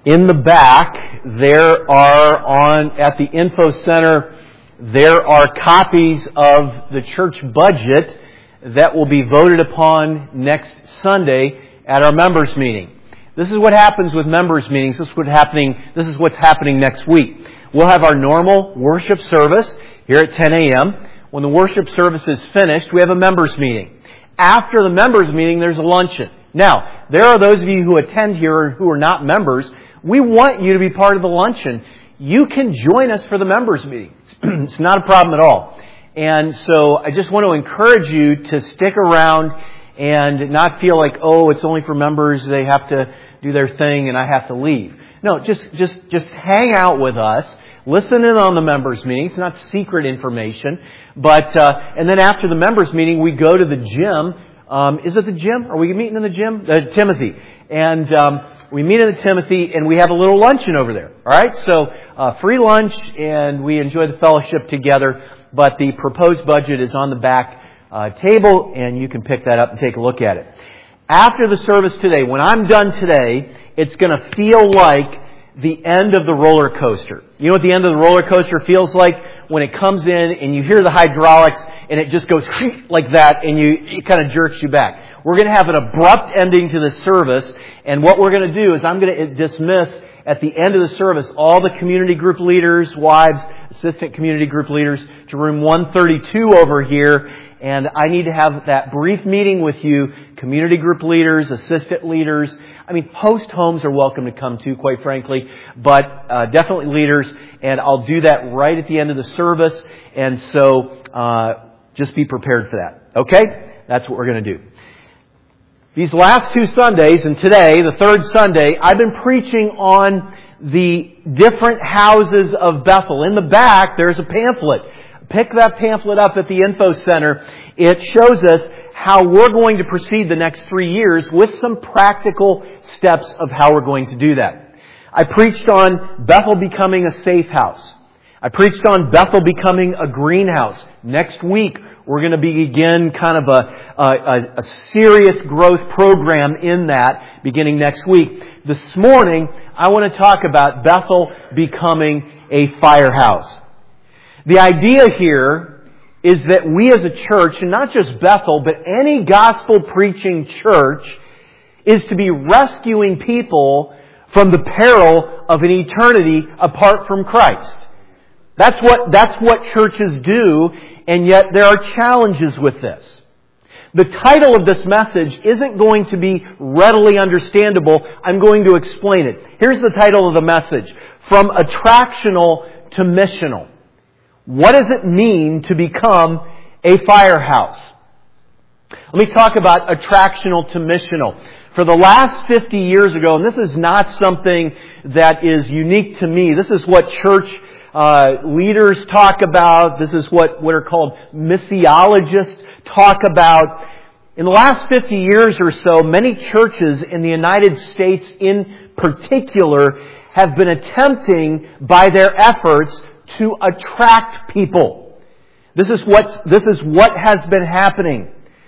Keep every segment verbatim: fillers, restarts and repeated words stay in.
In the back, there are on, at the info center, there are copies of the church budget that will be voted upon next Sunday at our members meeting. This is what happens with members meetings. This is what happening, this is what's happening next week. We'll have our normal worship service here at ten a.m. When the worship service is finished, we have a members meeting. After the members meeting, there's a luncheon. Now, there are those of you who attend here who are not members. We want you to be part of the luncheon. You can join us for the members meeting. It's not a problem at all. And so I just want to encourage you to stick around and not feel like, oh, it's only for members. They have to do their thing and I have to leave. No, just, just, just hang out with us. Listen in on the members meeting. It's not secret information. But, uh, and then after the members meeting, we go to the gym. Um, is it the gym? Are we meeting in the gym? Uh, Timothy. And, um, we meet in the Timothy and we have a little luncheon over there. Alright? So, uh, free lunch and we enjoy the fellowship together. But the proposed budget is on the back, uh, table and you can pick that up and take a look at it. After the service today, when I'm done today, it's gonna feel like the end of the roller coaster. You know what the end of the roller coaster feels like? When it comes in and you hear the hydraulics and it just goes like that and you, it kind of jerks you back. We're going to have an abrupt ending to the service, and what we're going to do is I'm going to dismiss at the end of the service all the community group leaders, wives, assistant community group leaders to room one thirty-two over here. And I need to have that brief meeting with you, community group leaders, assistant leaders. I mean, host homes are welcome to come too, quite frankly, but uh, definitely leaders. And I'll do that right at the end of the service. And so uh, just be prepared for that. Okay? That's what we're going to do. These last two Sundays, and today, the third Sunday, I've been preaching on the different houses of Bethel. In the back, there's a pamphlet. Pick that pamphlet up at the info center. It shows us how we're going to proceed the next three years with some practical steps of how we're going to do that. I preached on Bethel becoming a safe house. I preached on Bethel becoming a greenhouse. Next week, we're going to begin kind of a, a, a serious growth program in that beginning next week. This morning, I want to talk about Bethel becoming a firehouse. The idea here is that we as a church, and not just Bethel, but any gospel-preaching church, is to be rescuing people from the peril of an eternity apart from Christ. That's what, that's what churches do, and yet there are challenges with this. The title of this message isn't going to be readily understandable. I'm going to explain it. Here's the title of the message: From Attractional to Missional. What does it mean to become a firehouse? Let me talk about attractional to missional. For the last fifty years ago, and this is not something that is unique to me, this is what church uh, leaders talk about, this is what, what are called missiologists talk about. In the last fifty years or so, many churches in the United States in particular have been attempting by their efforts to attract people. This is what, this is what has been happening.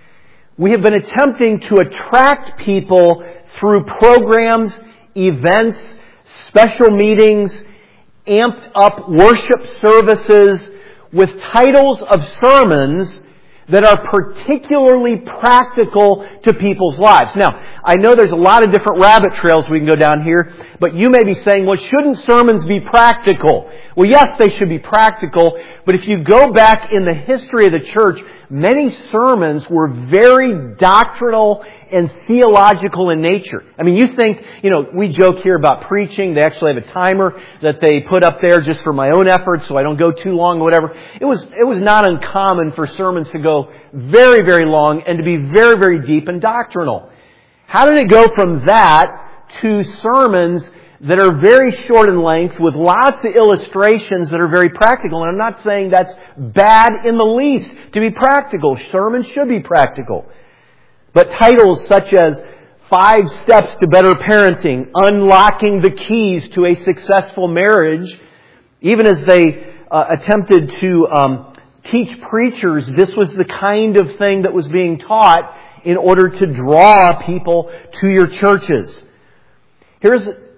We have been attempting to attract people through programs, events, special meetings, amped up worship services with titles of sermons that are particularly practical to people's lives. Now, I know there's a lot of different rabbit trails we can go down here, but you may be saying, well, shouldn't sermons be practical? Well, yes, they should be practical, but if you go back in the history of the church, many sermons were very doctrinal and theological in nature. I mean, you think, you know, we joke here about preaching. They actually have a timer that they put up there just for my own efforts so I don't go too long or whatever. It was, it was not uncommon for sermons to go very, very long and to be very, very deep and doctrinal. How did it go from that to sermons that are very short in length with lots of illustrations that are very practical? And I'm not saying that's bad in the least to be practical. Sermons should be practical. But titles such as Five Steps to Better Parenting, Unlocking the Keys to a Successful Marriage, even as they uh, attempted to um, teach preachers, this was the kind of thing that was being taught in order to draw people to your churches. Here's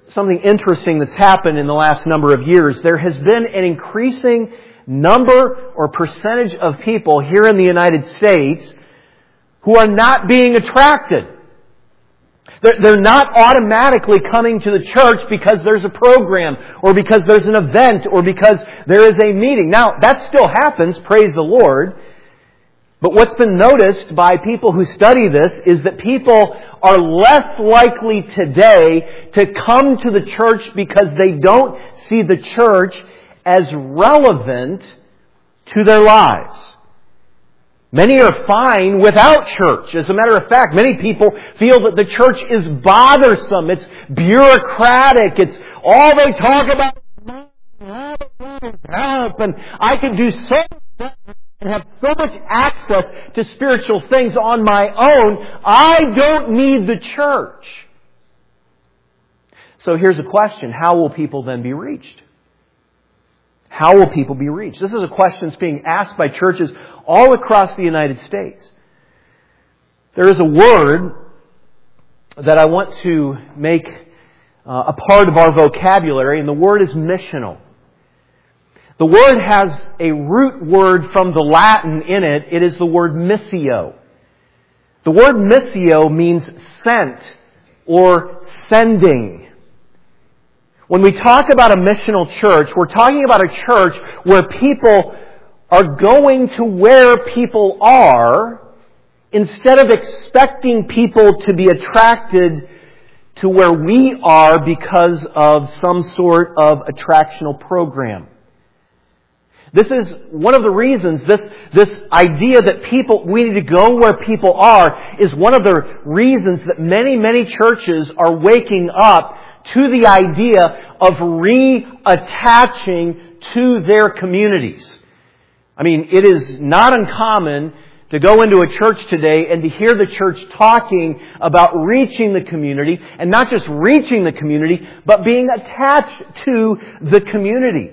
something interesting that's happened in the last number of years. There has been an increasing number or percentage of people here in the United States who are not being attracted. They're not automatically coming to the church because there's a program or because there's an event or because there is a meeting. Now, that still happens, praise the Lord. But what's been noticed by people who study this is that people are less likely today to come to the church because they don't see the church as relevant to their lives. Many are fine without church. As a matter of fact, many people feel that the church is bothersome. It's bureaucratic. It's all they talk about. And I can do so much and have so much access to spiritual things on my own. I don't need the church. So here's a question. How will people then be reached? How will people be reached? This is a question that's being asked by churches all across the United States. There is a word that I want to make uh, a part of our vocabulary, and the word is missional. The word has a root word from the Latin in it. It is the word missio. The word missio means sent or sending. When we talk about a missional church, we're talking about a church where people are going to where people are instead of expecting people to be attracted to where we are because of some sort of attractional program. This is one of the reasons, this, this idea that people, we need to go where people are, is one of the reasons that many, many churches are waking up to the idea of reattaching to their communities. I mean, it is not uncommon to go into a church today and to hear the church talking about reaching the community, and not just reaching the community, but being attached to the community.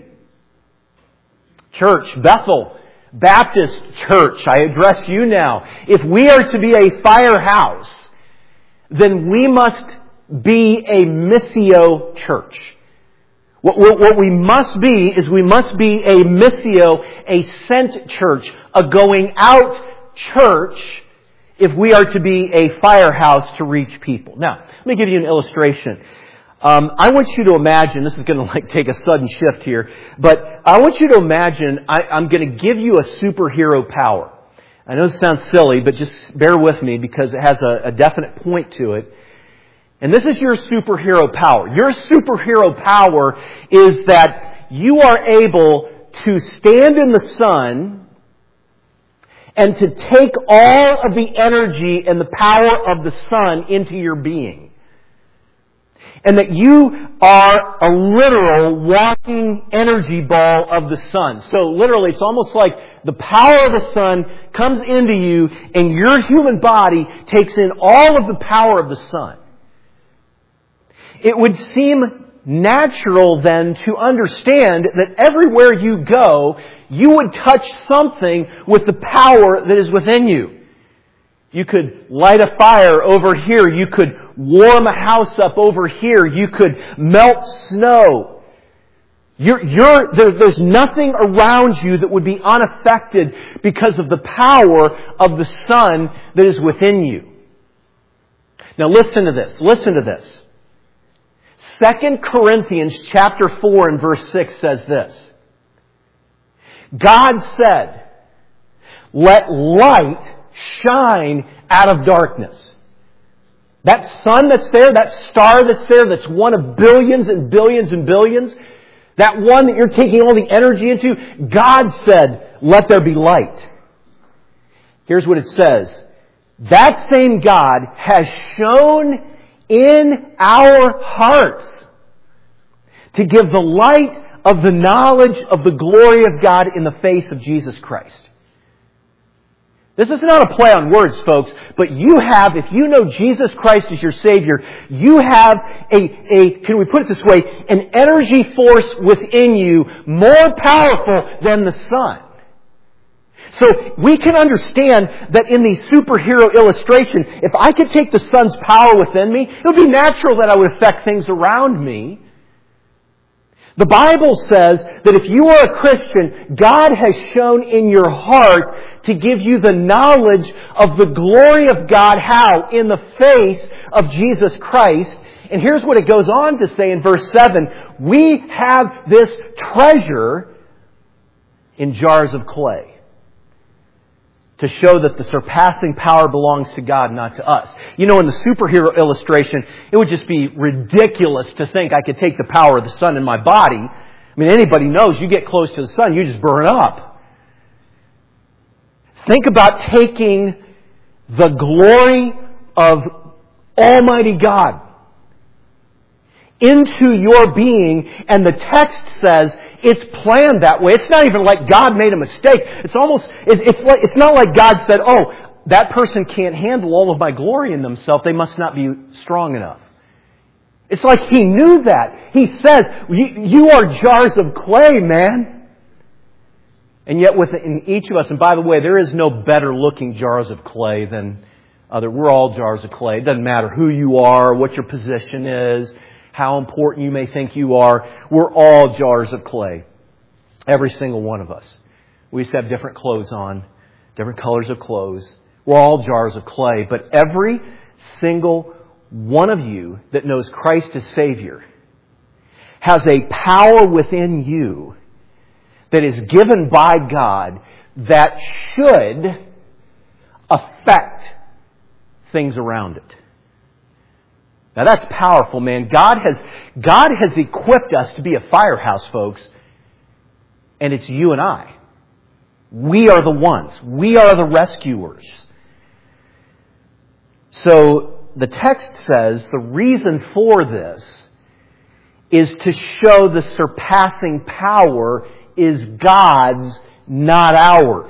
Church, Bethel Baptist Church, I address you now. If we are to be a firehouse, then we must be a missio church. What, what, what we must be is we must be a missio, a sent church, a going out church, if we are to be a firehouse to reach people. Now, let me give you an illustration. Um, I want you to imagine, this is going to like take a sudden shift here, but I want you to imagine I, I'm going to give you a superhero power. I know it sounds silly, but just bear with me because it has a, a definite point to it. And this is your superhero power. Your superhero power is that you are able to stand in the sun and to take all of the energy and the power of the sun into your being. And that you are a literal walking energy ball of the sun. So literally, it's almost like the power of the sun comes into you and your human body takes in all of the power of the sun. It would seem natural then to understand that everywhere you go, you would touch something with the power that is within you. You could light a fire over here. You could warm a house up over here. You could melt snow. You're, you're, there, there's nothing around you that would be unaffected because of the power of the sun that is within you. Now listen to this. Listen to this. Second Corinthians chapter four and verse six says this. God said, "Let light shine out of darkness." That sun that's there, that star that's there, that's one of billions and billions and billions, that one that you're taking all the energy into, God said, "Let there be light." Here's what it says. That same God has shone in our hearts to give the light of the knowledge of the glory of God in the face of Jesus Christ. This is not a play on words, folks, but you have, if you know Jesus Christ as your Savior, you have a, a, can we put it this way, an energy force within you more powerful than the sun. So we can understand that in the superhero illustration, if I could take the Son's power within me, it would be natural that I would affect things around me. The Bible says that if you are a Christian, God has shown in your heart to give you the knowledge of the glory of God. How? In the face of Jesus Christ. And here's what it goes on to say in verse seven. We have this treasure in jars of clay, to show that the surpassing power belongs to God, not to us. You know, in the superhero illustration, it would just be ridiculous to think I could take the power of the sun in my body. I mean, anybody knows you get close to the sun, you just burn up. Think about taking the glory of Almighty God into your being, and the text says it's planned that way. It's not even like God made a mistake. It's almost, it's, it's like, it's not like God said, oh, that person can't handle all of my glory in themselves. They must not be strong enough. It's like He knew that. He says, you, you are jars of clay, man. And yet within each of us, and by the way, there is no better looking jars of clay than other. We're all jars of clay. It doesn't matter who you are, what your position is, how important you may think you are. We're all jars of clay. Every single one of us. We just have different clothes on, different colors of clothes. We're all jars of clay. But every single one of you that knows Christ as Savior has a power within you that is given by God that should affect things around it. Now that's powerful, man. God has, God has equipped us to be a firehouse, folks. And it's you and I. We are the ones. We are the rescuers. So the text says the reason for this is to show the surpassing power is God's, not ours.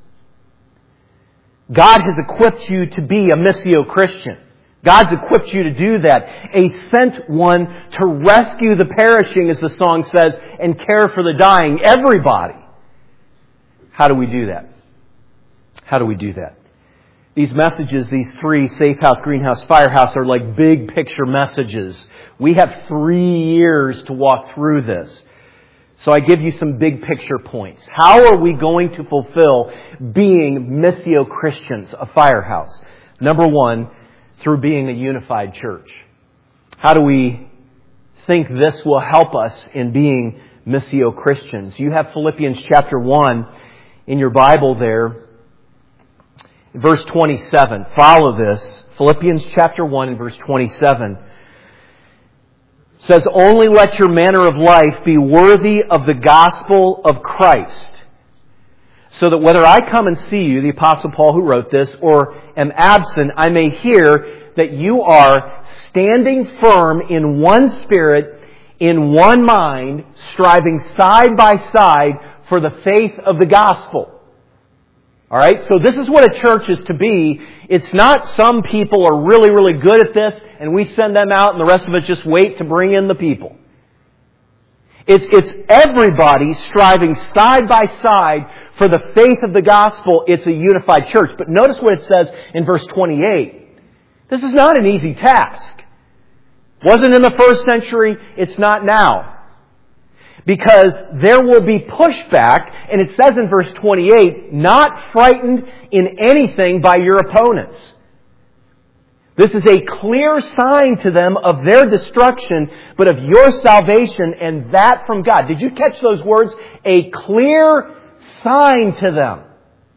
God has equipped you to be a Missio Christian. God's equipped you to do that. A sent one to rescue the perishing, as the song says, and care for the dying. Everybody. How do we do that? How do we do that? These messages, these three, Safe House, Greenhouse, Firehouse, are like big picture messages. We have three years to walk through this. So I give you some big picture points. How are we going to fulfill being Missio Christians, a firehouse? Number one, through being a unified church. How do we think this will help us in being Missio Christians? You have Philippians chapter one in your Bible there. Verse twenty-seven. Follow this. Philippians chapter one and verse twenty-seven. Says, only let your manner of life be worthy of the gospel of Christ, so that whether I come and see you, the Apostle Paul who wrote this, or am absent, I may hear that you are standing firm in one spirit, in one mind, striving side by side for the faith of the gospel. Alright, so this is what a church is to be. It's not some people are really, really good at this and we send them out and the rest of us just wait to bring in the people. It's, it's everybody striving side by side for the faith of the gospel. It's a unified church. But notice what it says in verse twenty-eight. This is not an easy task. Wasn't in the first century. It's not now. Because there will be pushback, and it says in verse twenty-eight, not frightened in anything by your opponents. This is a clear sign to them of their destruction, but of your salvation, and that from God. Did you catch those words? A clear sign to them.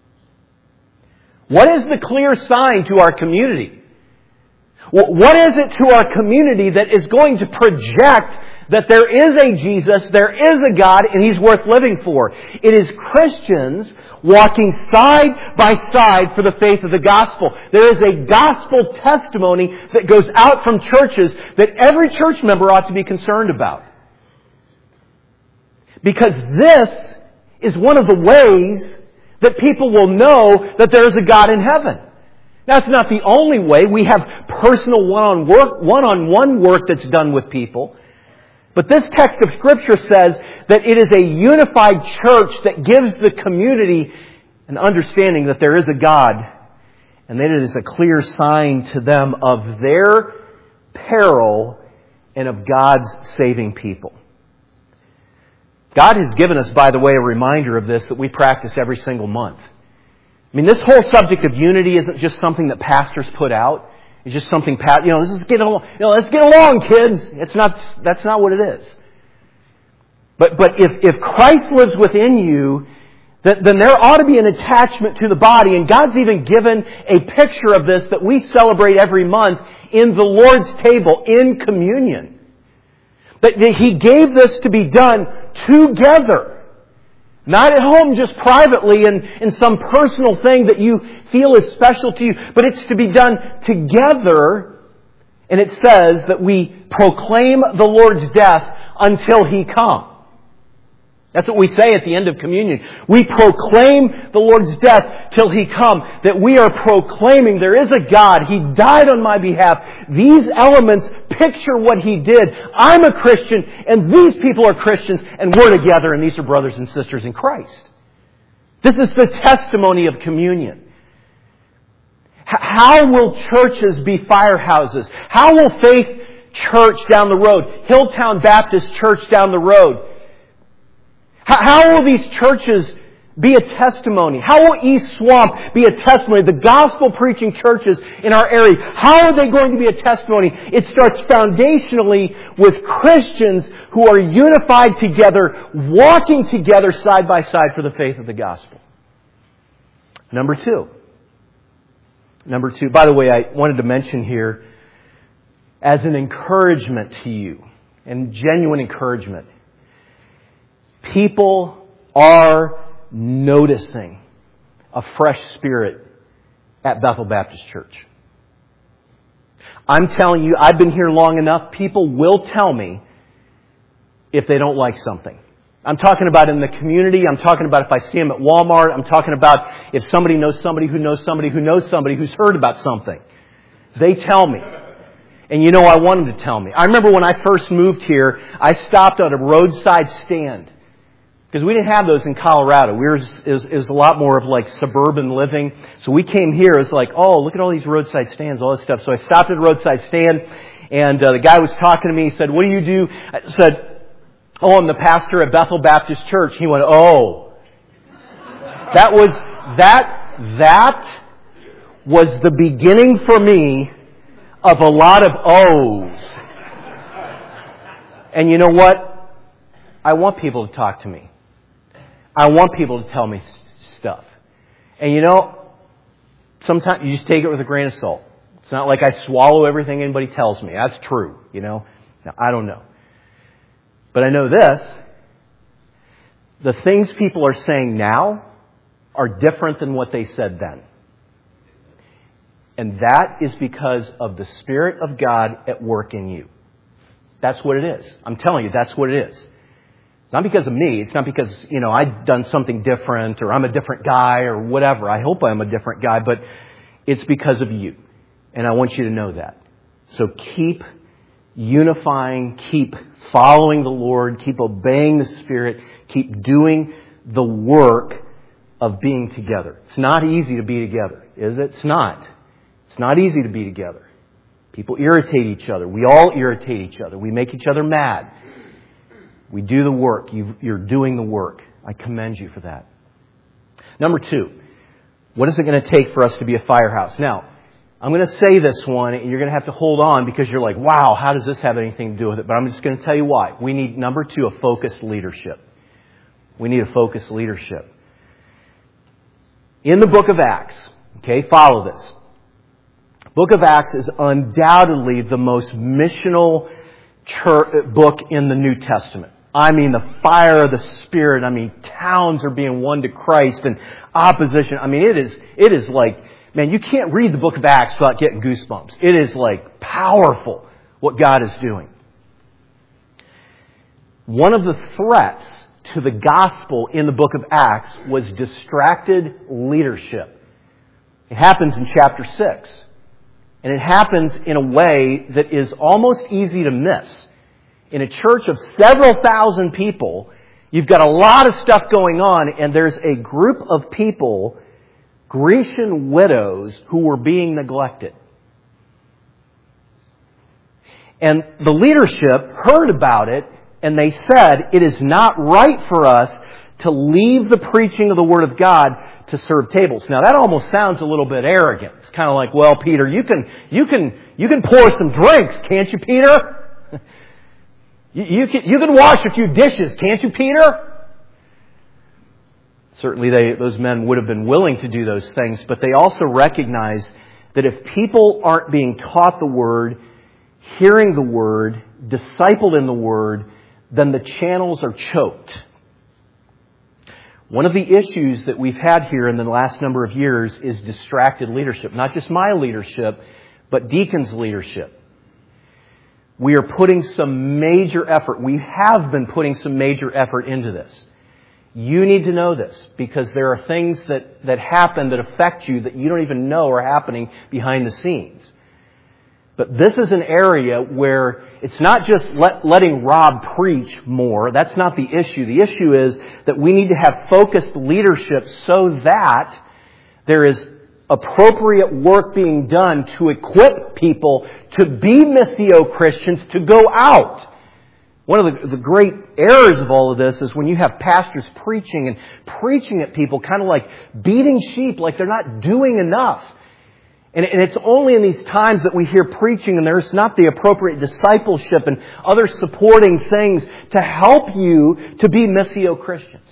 What is the clear sign to our community? What is it to our community that is going to project that there is a Jesus, there is a God, and He's worth living for? It is Christians walking side by side for the faith of the gospel. There is a gospel testimony that goes out from churches that every church member ought to be concerned about. Because this is one of the ways that people will know that there is a God in heaven. Now, it's not the only way. We have personal one-on work, one-on-one work that's done with people. But this text of Scripture says that it is a unified church that gives the community an understanding that there is a God, and that it is a clear sign to them of their peril and of God's saving people. God has given us, by the way, a reminder of this that we practice every single month. I mean, this whole subject of unity isn't just something that pastors put out. It's just something, you know, let's get along, you know, let's get along, kids. It's not, that's not what it is. But, but if, if Christ lives within you, then, then there ought to be an attachment to the body. And God's even given a picture of this that we celebrate every month in the Lord's table, in communion. That He gave this to be done together. Not at home just privately in, in some personal thing that you feel is special to you, but it's to be done together. And it says that we proclaim the Lord's death until He come. That's what we say at the end of communion. We proclaim the Lord's death till He come. That we are proclaiming there is a God. He died on my behalf. These elements picture what He did. I'm a Christian and these people are Christians and we're together and these are brothers and sisters in Christ. This is the testimony of communion. How will churches be firehouses? How will Faith Church down the road, Hilltown Baptist Church down the road, how will these churches be a testimony? How will East Swamp be a testimony? The gospel preaching churches in our area, how are they going to be a testimony? It starts foundationally with Christians who are unified together, walking together side by side for the faith of the gospel. Number two. Number two. By the way, I wanted to mention here, as an encouragement to you, and genuine encouragement, people are noticing a fresh spirit at Bethel Baptist Church. I'm telling you, I've been here long enough, people will tell me if they don't like something. I'm talking about in the community, I'm talking about if I see them at Walmart, I'm talking about if somebody knows somebody who knows somebody who knows somebody who's heard about something. They tell me. And you know, I want them to tell me. I remember when I first moved here, I stopped at a roadside stand. Because we didn't have those in Colorado. We were, it was, it was a lot more of like suburban living. So we came here, it was like, oh, look at all these roadside stands, all this stuff. So I stopped at a roadside stand, and uh, the guy was talking to me. He said, what do you do? I said, oh, I'm the pastor at Bethel Baptist Church. He went, oh. That was, that, that was the beginning for me of a lot of O's. And you know what? I want people to talk to me. I want people to tell me stuff. And you know, sometimes you just take it with a grain of salt. It's not like I swallow everything anybody tells me. That's true, you know. Now, I don't know. But I know this. The things people are saying now are different than what they said then. And that is because of the Spirit of God at work in you. That's what it is. I'm telling you, that's what it is. It's not because of me. It's not because, you know, I've done something different or I'm a different guy or whatever. I hope I'm a different guy, but it's because of you. And I want you to know that. So keep unifying, keep following the Lord, keep obeying the Spirit, keep doing the work of being together. It's not easy to be together, is it? It's not. It's not easy to be together. People irritate each other. We all irritate each other. We make each other mad. We do the work. You're doing the work. I commend you for that. Number two, what is it going to take for us to be a firehouse? Now, I'm going to say this one, and you're going to have to hold on because you're like, wow, how does this have anything to do with it? But I'm just going to tell you why. We need, number two, a focused leadership. We need a focused leadership. In the book of Acts, okay, follow this. Book of Acts is undoubtedly the most missional church, book in the New Testament. I mean, the fire of the Spirit. I mean, towns are being won to Christ and opposition. I mean, it is, it is like, man, you can't read the book of Acts without getting goosebumps. It is like powerful what God is doing. One of the threats to the gospel in the book of Acts was distracted leadership. It happens in chapter six. And it happens in a way that is almost easy to miss. In a church of several thousand people, you've got a lot of stuff going on, and there's a group of people Grecian widows who were being neglected. And the leadership heard about it, and they said, it is not right for us to leave the preaching of the Word of God to serve tables. Now that almost sounds a little bit arrogant. It's kind of like, well, Peter, you can, you can, you can pour some drinks, can't you, Peter? you, you can, you can wash a few dishes, can't you, Peter? Certainly they, those men would have been willing to do those things, but they also recognize that if people aren't being taught the Word, hearing the Word, discipled in the Word, then the channels are choked. One of the issues that we've had here in the last number of years is distracted leadership. Not just my leadership, but deacons' leadership. We are putting some major effort. We have been putting some major effort into this. You need to know this because there are things that, that happen that affect you that you don't even know are happening behind the scenes. But this is an area where it's not just let, letting Rob preach more. That's not the issue. The issue is that we need to have focused leadership so that there is appropriate work being done to equip people to be Missio Christians, to go out. One of the, the great errors of all of this is when you have pastors preaching and preaching at people kind of like beating sheep, like they're not doing enough. And it's only in these times that we hear preaching and there's not the appropriate discipleship and other supporting things to help you to be Missio Christians.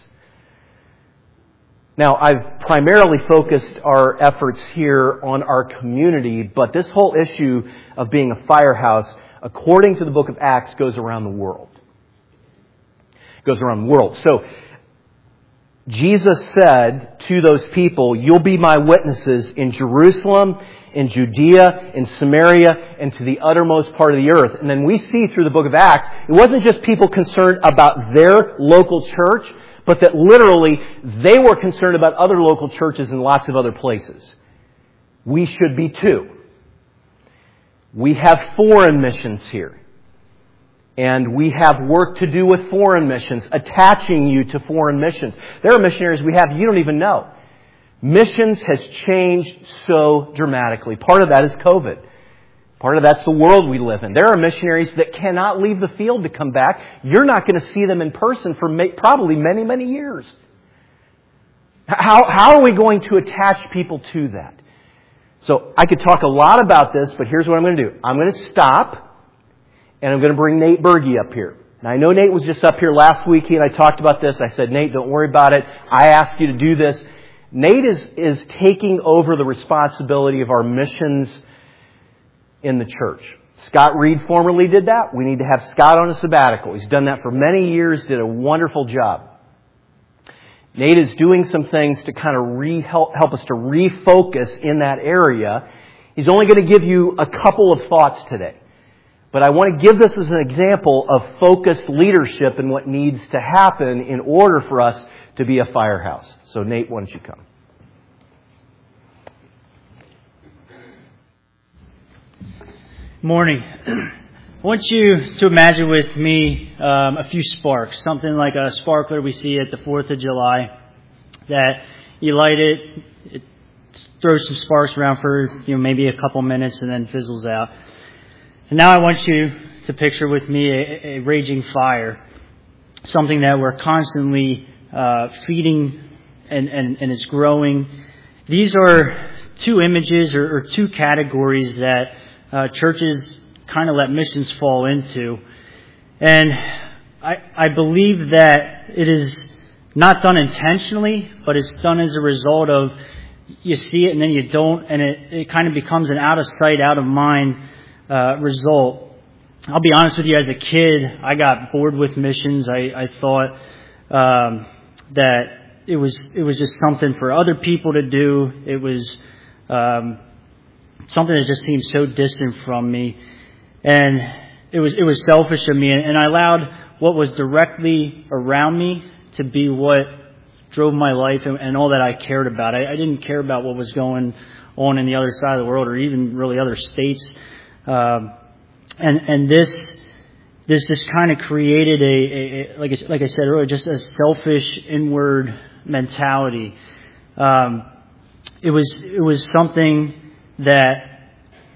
Now, I've primarily focused our efforts here on our community, but this whole issue of being a firehouse, according to the book of Acts, goes around the world. It goes around the world. So, Jesus said to those people, you'll be my witnesses in Jerusalem, in Judea, in Samaria, and to the uttermost part of the earth. And then we see through the book of Acts, it wasn't just people concerned about their local church, but that literally they were concerned about other local churches in lots of other places. We should be too. We have foreign missions here. And we have work to do with foreign missions, attaching you to foreign missions. There are missionaries we have you don't even know. Missions has changed so dramatically. Part of that is COVID. Part of that's the world we live in. There are missionaries that cannot leave the field to come back. You're not going to see them in person for may, probably many, many years. How, how are we going to attach people to that? So I could talk a lot about this, but here's what I'm going to do. I'm going to stop. And I'm going to bring Nate Berge up here. Now, I know Nate was just up here last week. He and I talked about this. I said, Nate, don't worry about it. I asked you to do this. Nate is, is taking over the responsibility of our missions in the church. Scott Reed formerly did that. We need to have Scott on a sabbatical. He's done that for many years, did a wonderful job. Nate is doing some things to kind of re- help, help us to refocus in that area. He's only going to give you a couple of thoughts today. But I want to give this as an example of focused leadership and what needs to happen in order for us to be a firehouse. So Nate, why don't you come? Morning. I want you to imagine with me um, a few sparks, something like a sparkler we see at the fourth of July, that you light it, it throws some sparks around for you know maybe a couple minutes and then fizzles out. And now I want you to picture with me a, a raging fire, something that we're constantly uh, feeding and, and, and is growing. These are two images or, or two categories that uh, churches kind of let missions fall into. And I, I believe that it is not done intentionally, but it's done as a result of you see it and then you don't, and it, it kind of becomes an out of sight, out of mind Uh, result. I'll be honest with you, as a kid, I got bored with missions. I, I thought um, that it was it was just something for other people to do. It was um, something that just seemed so distant from me, and it was it was selfish of me. And, and I allowed what was directly around me to be what drove my life and, and all that I cared about. I, I didn't care about what was going on in the other side of the world or even really other states. Um, and, and this, this just kind of created a, a, a like, I, like I said earlier, just a selfish inward mentality. Um, it was it was something that,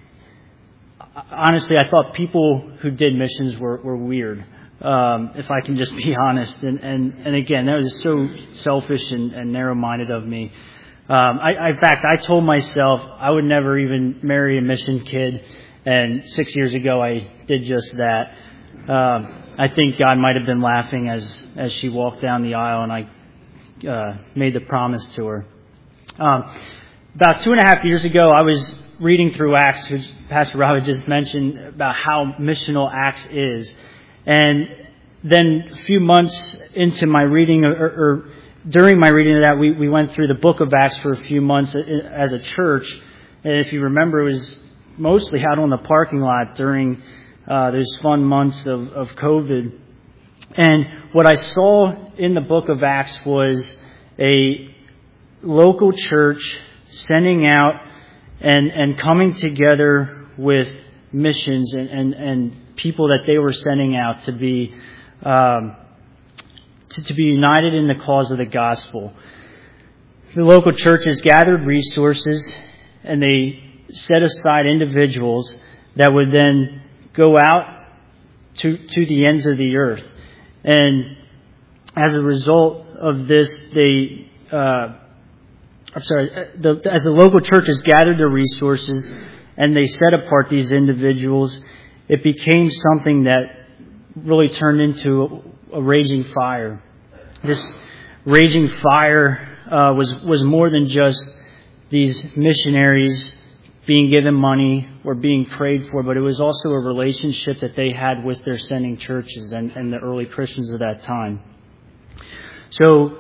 honestly, I thought people who did missions were, were weird, um, if I can just be honest. And, and, and again, that was so selfish and, and narrow-minded of me. Um, I, I, in fact, I told myself I would never even marry a mission kid, and six years ago I did just that. Um, I think God might have been laughing as, as she walked down the aisle and I uh, made the promise to her. Um, about two and a half years ago, I was reading through Acts, which Pastor Rob had just mentioned about how missional Acts is. And then a few months into my reading, or, or during my reading of that, we, we went through the book of Acts for a few months as a church. And if you remember, it was mostly out on the parking lot during uh, those fun months of, of COVID. And what I saw in the book of Acts was a local church sending out and, and coming together with missions and, and, and people that they were sending out to be um, to, to be united in the cause of the gospel. The local churches gathered resources and they set aside individuals that would then go out to to the ends of the earth. And as a result of this, they uh, I'm sorry, the, as the local churches gathered their resources and they set apart these individuals, it became something that really turned into a, a raging fire. This raging fire uh, was was more than just these missionaries being given money or being prayed for, but it was also a relationship that they had with their sending churches and, and the early Christians of that time. So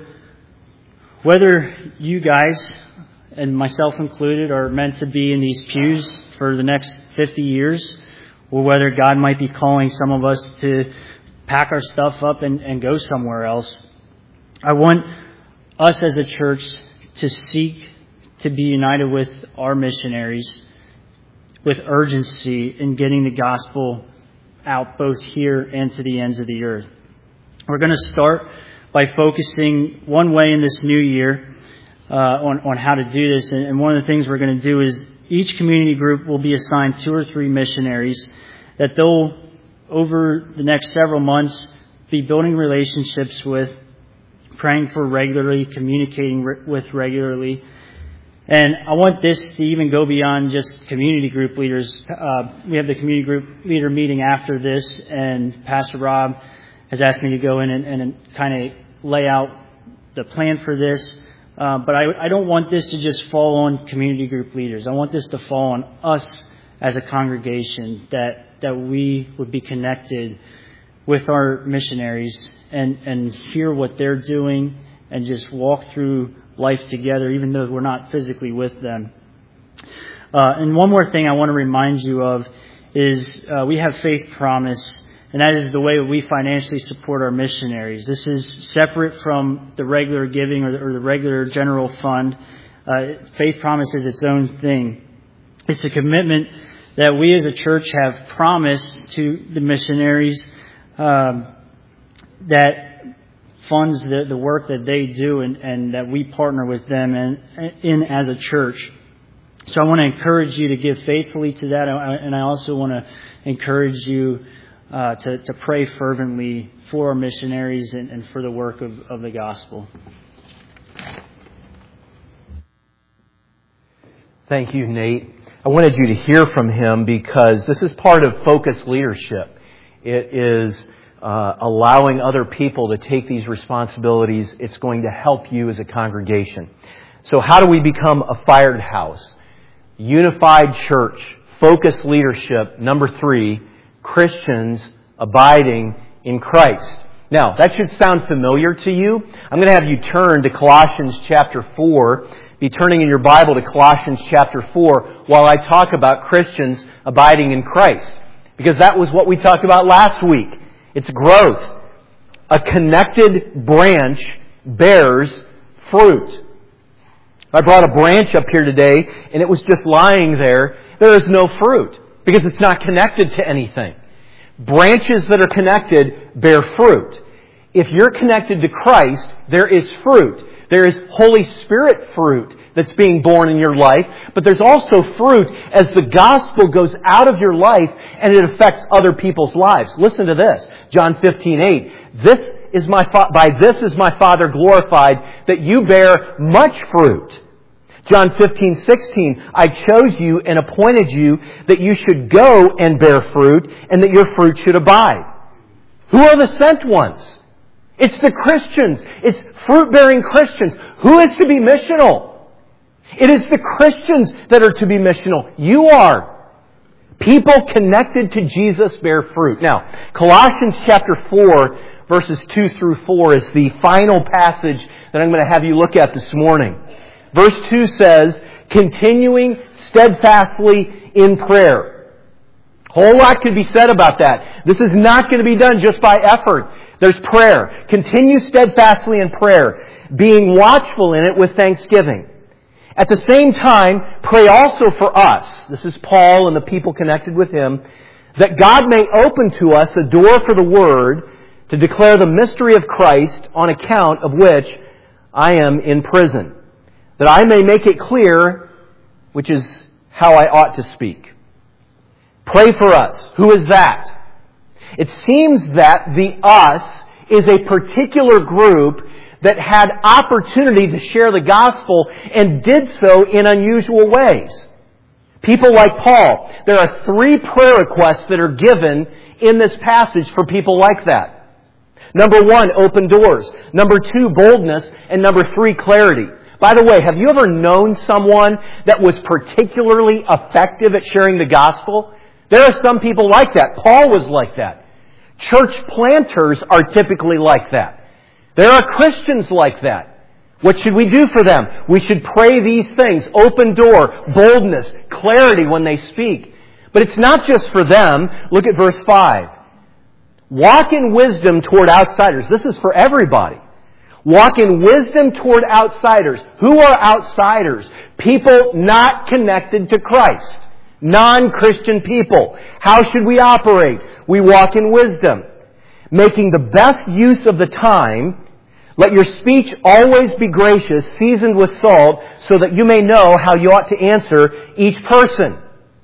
whether you guys, and myself included, are meant to be in these pews for the next fifty years, or whether God might be calling some of us to pack our stuff up and, and go somewhere else, I want us as a church to seek to be united with our missionaries with urgency in getting the gospel out both here and to the ends of the earth. We're going to start by focusing one way in this new year uh, on, on how to do this. And, and one of the things we're going to do is each community group will be assigned two or three missionaries that they'll, over the next several months, be building relationships with, praying for regularly, communicating re- with regularly. And I want this to even go beyond just community group leaders. Uh, we have the community group leader meeting after this, and Pastor Rob has asked me to go in and, and kind of lay out the plan for this. Uh, but I, I don't want this to just fall on community group leaders. I want this to fall on us as a congregation, that, that we would be connected with our missionaries and, and hear what they're doing and just walk through life together, even though we're not physically with them. Uh, and one more thing I want to remind you of is uh, we have Faith Promise, and that is the way we financially support our missionaries. This is separate from the regular giving or the, or the regular general fund. Uh, Faith Promise is its own thing. It's a commitment that we as a church have promised to the missionaries um, that funds the, the work that they do and, and that we partner with them in, in as a church. So I want to encourage you to give faithfully to that, and I also want to encourage you uh, to, to pray fervently for our missionaries and, and for the work of, of the gospel. Thank you, Nate. I wanted you to hear from him because this is part of Focus Leadership. It is Uh, allowing other people to take these responsibilities. It's going to help you as a congregation. So how do we become a fired house? Unified church, focused leadership. Number three, Christians abiding in Christ. Now, that should sound familiar to you. I'm going to have you turn to Colossians chapter four. Be turning in your Bible to Colossians chapter four while I talk about Christians abiding in Christ. Because that was what we talked about last week. It's growth. A connected branch bears fruit. I brought a branch up here today and it was just lying there. There is no fruit because it's not connected to anything. Branches that are connected bear fruit. If you're connected to Christ, there is fruit. There is Holy Spirit fruit that's being born in your life, but there's also fruit as the gospel goes out of your life and it affects other people's lives. Listen to this, John fifteen eight. This is my fa- by this is my Father glorified, that you bear much fruit. John fifteen sixteen. I chose you and appointed you that you should go and bear fruit, and that your fruit should abide. Who are the sent ones? It's the Christians. It's fruit-bearing Christians. Who is to be missional? It is the Christians that are to be missional. You are. People connected to Jesus bear fruit. Now, Colossians chapter four, verses two through four is the final passage that I'm going to have you look at this morning. Verse two says, continuing steadfastly in prayer. A whole lot could be said about that. This is not going to be done just by effort. There's prayer. Continue steadfastly in prayer, being watchful in it with thanksgiving. At the same time, pray also for us. This is Paul and the people connected with him, that God may open to us a door for the Word to declare the mystery of Christ, on account of which I am in prison, that I may make it clear, which is how I ought to speak. Pray for us. Who is that? It seems that the us is a particular group that had opportunity to share the gospel and did so in unusual ways. People like Paul. There are three prayer requests that are given in this passage for people like that. Number one, open doors. Number two, boldness. And number three, clarity. By the way, have you ever known someone that was particularly effective at sharing the gospel? There are some people like that. Paul was like that. Church planters are typically like that. There are Christians like that. What should we do for them? We should pray these things. Open door, boldness, clarity when they speak. But it's not just for them. Look at verse five. Walk in wisdom toward outsiders. This is for everybody. Walk in wisdom toward outsiders. Who are outsiders? People not connected to Christ. Non-Christian people. How should we operate? We walk in wisdom, making the best use of the time. Let your speech always be gracious, seasoned with salt, so that you may know how you ought to answer each person.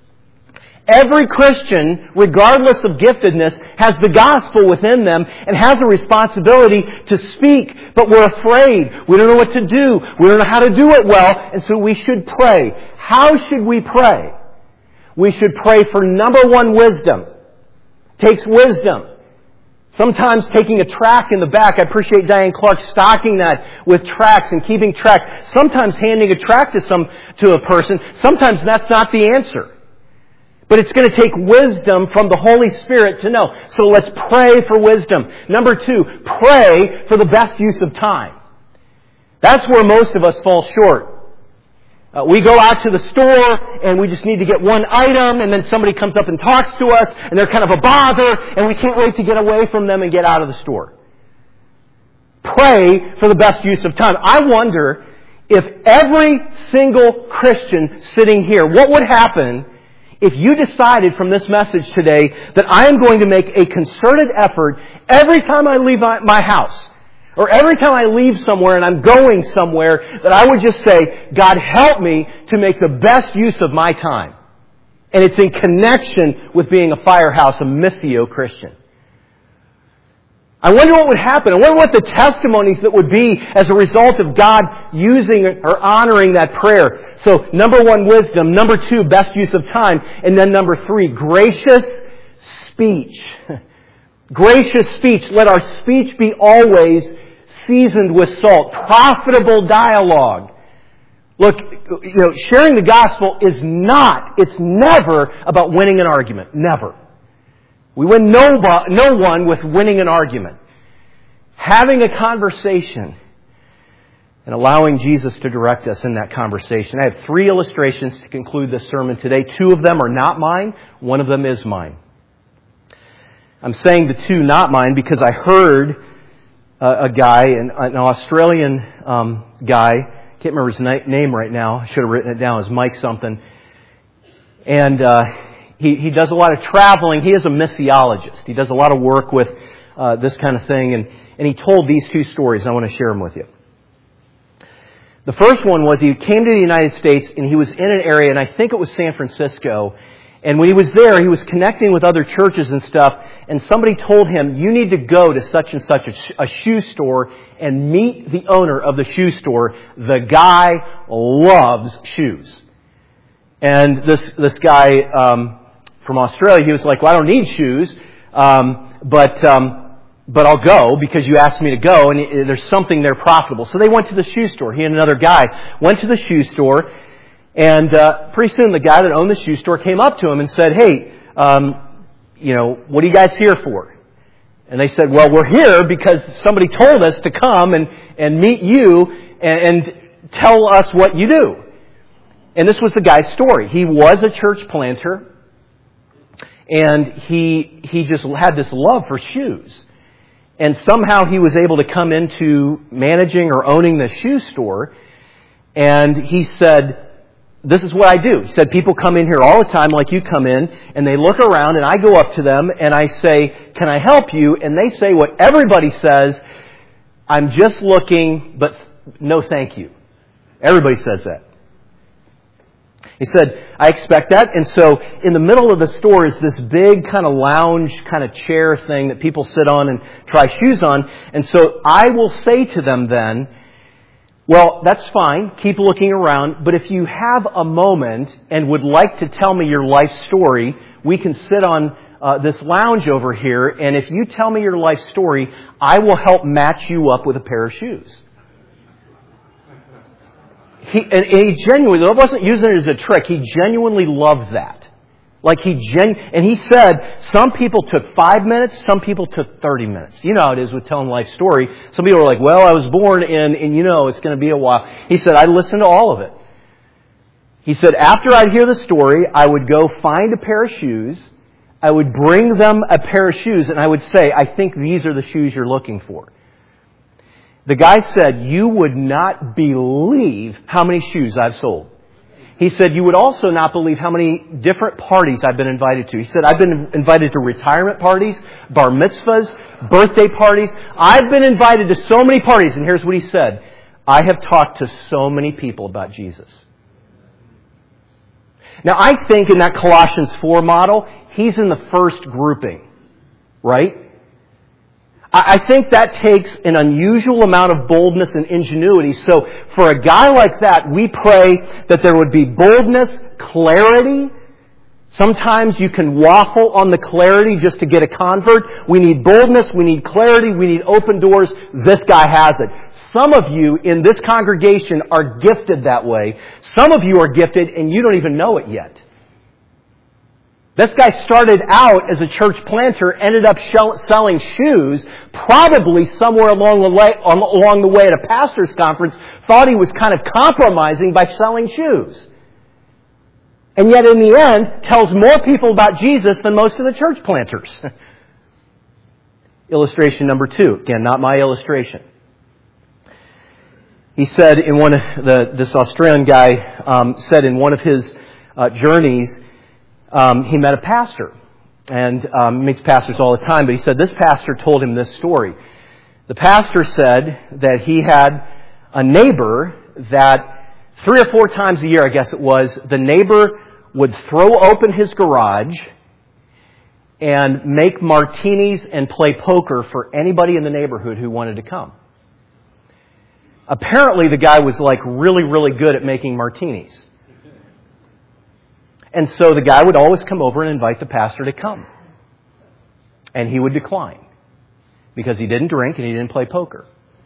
Every Christian, regardless of giftedness, has the gospel within them and has a responsibility to speak. But we're afraid. We don't know what to do. We don't know how to do it well. And so we should pray. How should we pray? We should pray for number one, wisdom. It takes wisdom. Sometimes taking a tract in the back. I appreciate Diane Clark stocking that with tracts and keeping tracts. Sometimes handing a tract to some to a person. Sometimes that's not the answer. But it's going to take wisdom from the Holy Spirit to know. So let's pray for wisdom. Number two, pray for the best use of time. That's where most of us fall short. Uh, we go out to the store and we just need to get one item, and then somebody comes up and talks to us and they're kind of a bother and we can't wait to get away from them and get out of the store. Pray for the best use of time. I wonder if every single Christian sitting here, what would happen if you decided from this message today that I am going to make a concerted effort every time I leave my house, or every time I leave somewhere and I'm going somewhere, that I would just say, God, help me to make the best use of my time. And it's in connection with being a Firehouse, a Missio Christian. I wonder what would happen. I wonder what the testimonies that would be as a result of God using or honoring that prayer. So, number one, wisdom. Number two, best use of time. And then number three, gracious speech. Gracious speech. Let our speech be always seasoned with salt. Profitable dialogue. Look, you know, sharing the gospel is not, it's never about winning an argument. Never. We win no, no one with winning an argument. Having a conversation and allowing Jesus to direct us in that conversation. I have three illustrations to conclude this sermon today. Two of them are not mine. One of them is mine. I'm saying the two not mine because I heard a, a guy, an, an Australian um, guy, can't remember his na- name right now. I should have written it down as Mike something. And uh, he, he does a lot of traveling. He is a missiologist. He does a lot of work with uh, this kind of thing. And, and he told these two stories. I want to share them with you. The first one was he came to the United States and he was in an area, and I think it was San Francisco. And when he was there, he was connecting with other churches and stuff, and somebody told him, you need to go to such and such a, sh- a shoe store and meet the owner of the shoe store. The guy loves shoes. And this this guy um, from Australia, he was like, well, I don't need shoes, um, but um, but I'll go because you asked me to go, and there's something there profitable. So they went to the shoe store. He and another guy went to the shoe store, and uh, pretty soon the guy that owned the shoe store came up to him and said, hey, um, you know, what are you guys here for? And they said, well, we're here because somebody told us to come and, and meet you and, and tell us what you do. And this was the guy's story. He was a church planter, and he he just had this love for shoes. And somehow he was able to come into managing or owning the shoe store. And he said, this is what I do. He said, people come in here all the time like you come in, and they look around, and I go up to them, and I say, can I help you? And they say what everybody says, I'm just looking, but no thank you. Everybody says that. He said, I expect that. And so in the middle of the store is this big kind of lounge kind of chair thing that people sit on and try shoes on. And so I will say to them then, well, that's fine. Keep looking around. But if you have a moment and would like to tell me your life story, we can sit on uh, this lounge over here. And if you tell me your life story, I will help match you up with a pair of shoes. He, and he genuinely, it wasn't using it as a trick, he genuinely loved that. Like he gen, and he said, some people took five minutes, some people took thirty minutes. You know how it is with telling life story. Some people are like, well, I was born in, and you know, it's going to be a while. He said, I listened to all of it. He said, after I'd hear the story, I would go find a pair of shoes, I would bring them a pair of shoes, and I would say, I think these are the shoes you're looking for. The guy said, you would not believe how many shoes I've sold. He said, you would also not believe how many different parties I've been invited to. He said, I've been invited to retirement parties, bar mitzvahs, birthday parties. I've been invited to so many parties. And here's what he said. I have talked to so many people about Jesus. Now, I think in that Colossians four model, he's in the first grouping, right? I think that takes an unusual amount of boldness and ingenuity. So for a guy like that, we pray that there would be boldness, clarity. Sometimes you can waffle on the clarity just to get a convert. We need boldness, we need clarity, we need open doors. This guy has it. Some of you in this congregation are gifted that way. Some of you are gifted and you don't even know it yet. This guy started out as a church planter, ended up selling shoes, probably somewhere along the way, along the way at a pastor's conference, thought he was kind of compromising by selling shoes. And yet in the end, tells more people about Jesus than most of the church planters. Illustration number two. Again, not my illustration. He said in one of the, this Australian guy um, said in one of his uh, journeys, Um, he met a pastor, and um, meets pastors all the time, but he said this pastor told him this story. The pastor said that he had a neighbor that three or four times a year, I guess it was, the neighbor would throw open his garage and make martinis and play poker for anybody in the neighborhood who wanted to come. Apparently the guy was like really, really good at making martinis. And so the guy would always come over and invite the pastor to come. And he would decline. Because he didn't drink and he didn't play poker.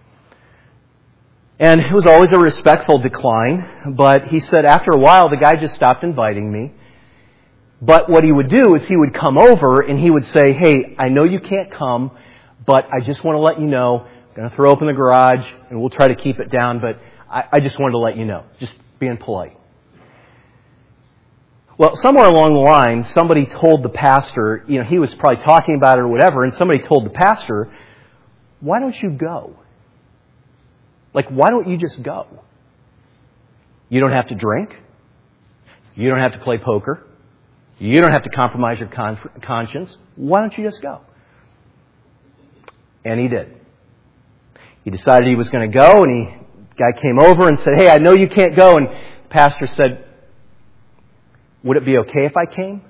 And it was always a respectful decline. But he said after a while, the guy just stopped inviting me. But what he would do is he would come over and he would say, hey, I know you can't come, but I just want to let you know, I'm going to throw open the garage and we'll try to keep it down, but I, I just wanted to let you know. Just being polite. Well, somewhere along the line, somebody told the pastor, you know, he was probably talking about it or whatever, and somebody told the pastor, why don't you go? Like, why don't you just go? You don't have to drink. You don't have to play poker. You don't have to compromise your con- conscience. Why don't you just go? And he did. He decided he was going to go, and he Guy came over and said, hey, I know you can't go. And the pastor said, would it be okay if I came?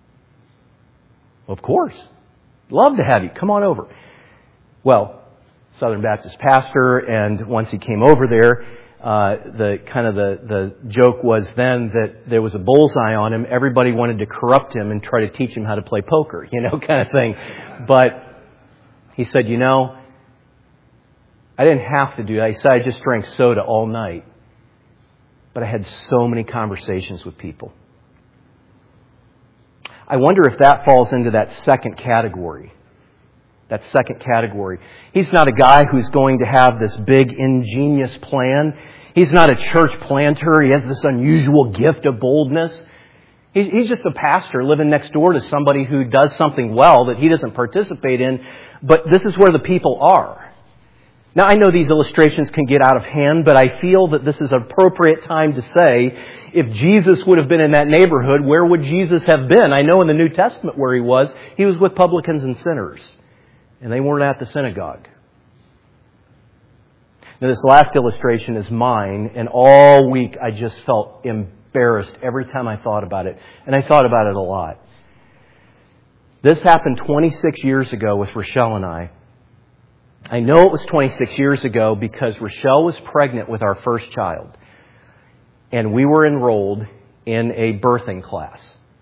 Of course. Love to have you. Come on over. Well, Southern Baptist pastor, and once he came over there, uh, the kind of the, the joke was then that there was a bullseye on him. Everybody wanted to corrupt him and try to teach him how to play poker, you know, kind of thing. But he said, you know, I didn't have to do that. He said, I just drank soda all night. But I had so many conversations with people. I wonder if that falls into that second category. That second category. He's not a guy who's going to have this big, ingenious plan. He's not a church planter. He has this unusual gift of boldness. He's just a pastor living next door to somebody who does something well that he doesn't participate in. But this is where the people are. Now, I know these illustrations can get out of hand, but I feel that this is an appropriate time to say, if Jesus would have been in that neighborhood, where would Jesus have been? I know in the New Testament where he was, he was with publicans and sinners. And they weren't at the synagogue. Now, this last illustration is mine, and all week I just felt embarrassed every time I thought about it. And I thought about it a lot. This happened twenty-six years ago with Rochelle and I. I know it was twenty-six years ago because Rochelle was pregnant with our first child. And we were enrolled in a birthing class.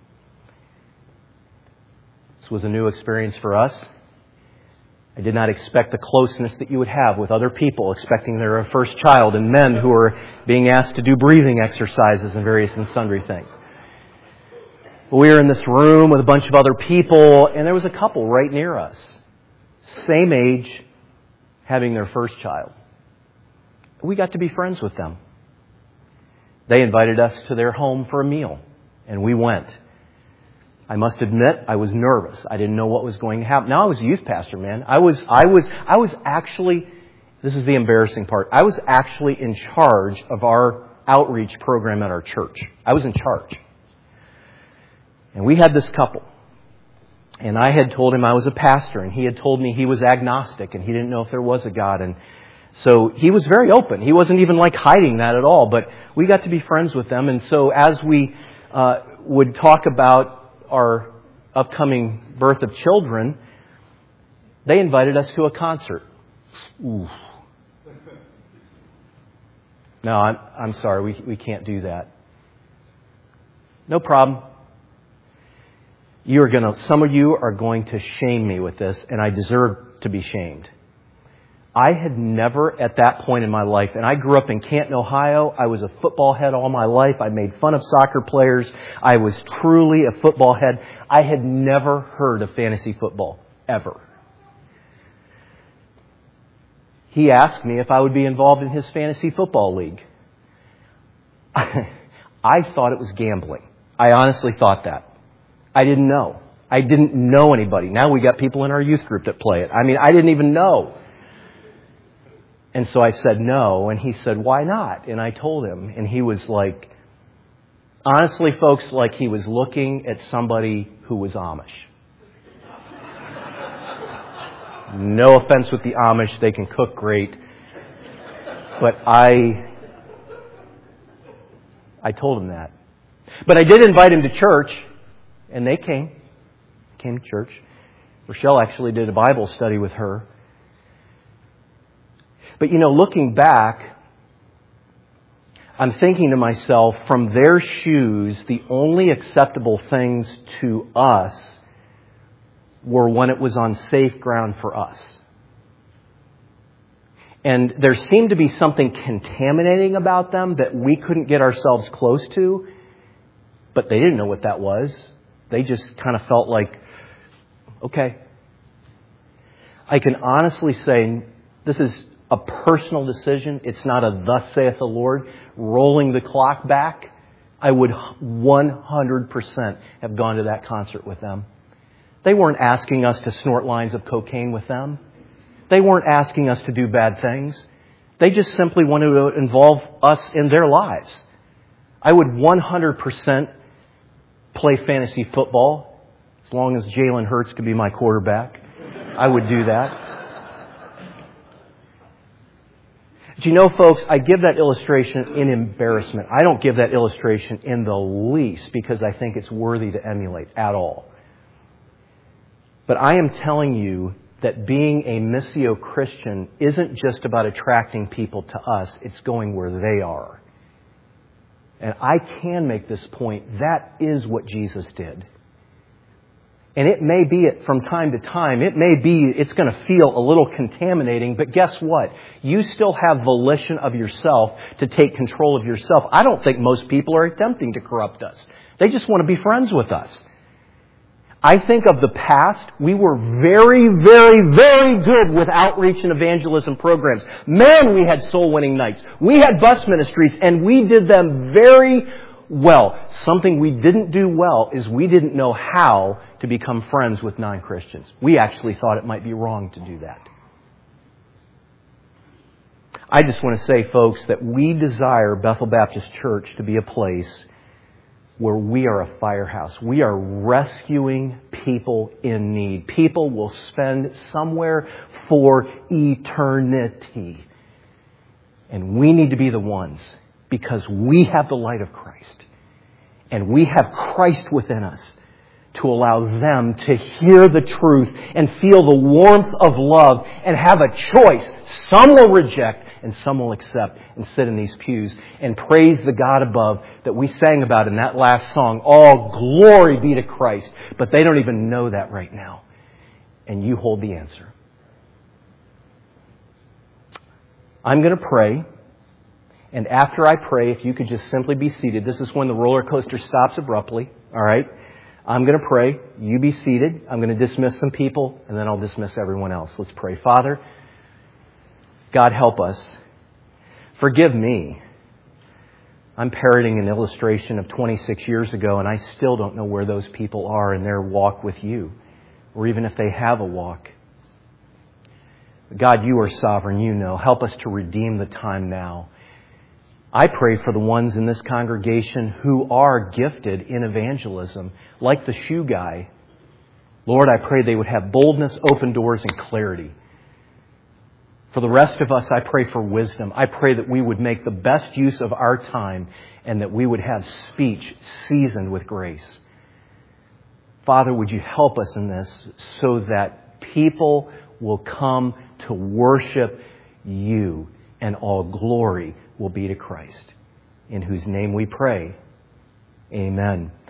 This was a new experience for us. I did not expect the closeness that you would have with other people expecting their first child, and men who were being asked to do breathing exercises and various and sundry things. We were in this room with a bunch of other people, and there was a couple right near us. Same age, having their first child. We got to be friends with them. They invited us to their home for a meal, and we went. I must admit, I was nervous. I didn't know what was going to happen. Now, I was a youth pastor, man. I was, I was, I was actually, this is the embarrassing part, I was actually in charge of our outreach program at our church. I was in charge. And we had this couple. And I had told him I was a pastor, and he had told me he was agnostic, and he didn't know if there was a God. And so he was very open. He wasn't even like hiding that at all. But we got to be friends with them. And so as we uh, would talk about our upcoming birth of children, they invited us to a concert. Ooh. No, I'm, I'm sorry. We, we can't do that. No problem. You are going to, some of you are going to shame me with this, and I deserve to be shamed. I had never at that point in my life, and I grew up in Canton, Ohio. I was a football head all my life. I made fun of soccer players. I was truly a football head. I had never heard of fantasy football, ever. He asked me if I would be involved in his fantasy football league. I thought it was gambling. I honestly thought that. I didn't know. I didn't know anybody. Now we got people in our youth group that play it. I mean, I didn't even know. And so I said no, and he said, why not? And I told him, and he was like, honestly, folks, like he was looking at somebody who was Amish. No offense with the Amish, they can cook great. But I, I told him that. But I did invite him to church, and they came, came to church. Rochelle actually did a Bible study with her. But, you know, looking back, I'm thinking to myself, from their shoes, the only acceptable things to us were when it was on safe ground for us. And there seemed to be something contaminating about them that we couldn't get ourselves close to, but they didn't know what that was. They just kind of felt like, okay. I can honestly say this is a personal decision. It's not a thus saith the Lord. Rolling the clock back, I would one hundred percent have gone to that concert with them. They weren't asking us to snort lines of cocaine with them. They weren't asking us to do bad things. They just simply wanted to involve us in their lives. I would one hundred percent play fantasy football as long as Jalen Hurts could be my quarterback. I would do that. But you know, folks, I give that illustration in embarrassment. I don't give that illustration in the least because I think it's worthy to emulate at all. But I am telling you that being a Missio Christian isn't just about attracting people to us, it's going where they are. And I can make this point, that is what Jesus did. And it may be, from time to time, it may be, it's going to feel a little contaminating, but guess what? You still have volition of yourself to take control of yourself. I don't think most people are attempting to corrupt us. They just want to be friends with us. I think of the past, we were very, very, very good with outreach and evangelism programs. Man, we had soul-winning nights. We had bus ministries, and we did them very well. Something we didn't do well is we didn't know how to become friends with non-Christians. We actually thought it might be wrong to do that. I just want to say, folks, that we desire Bethel Baptist Church to be a place where we are a firehouse. We are rescuing people in need. People will spend somewhere for eternity. And we need to be the ones, because we have the light of Christ. And we have Christ within us to allow them to hear the truth and feel the warmth of love and have a choice. Some will reject and some will accept and sit in these pews and praise the God above that we sang about in that last song. All glory be to Christ. But they don't even know that right now. And you hold the answer. I'm going to pray. And after I pray, if you could just simply be seated. This is when the roller coaster stops abruptly. All right? I'm going to pray. You be seated. I'm going to dismiss some people, and then I'll dismiss everyone else. Let's pray. Father, God, help us. Forgive me. I'm parroting an illustration of twenty-six years ago, and I still don't know where those people are in their walk with you, or even if they have a walk. God, you are sovereign. You know. Help us to redeem the time now. I pray for the ones in this congregation who are gifted in evangelism, like the shoe guy. Lord, I pray they would have boldness, open doors, and clarity. For the rest of us, I pray for wisdom. I pray that we would make the best use of our time and that we would have speech seasoned with grace. Father, would you help us in this so that people will come to worship you and all glory will be to Christ, in whose name we pray. Amen.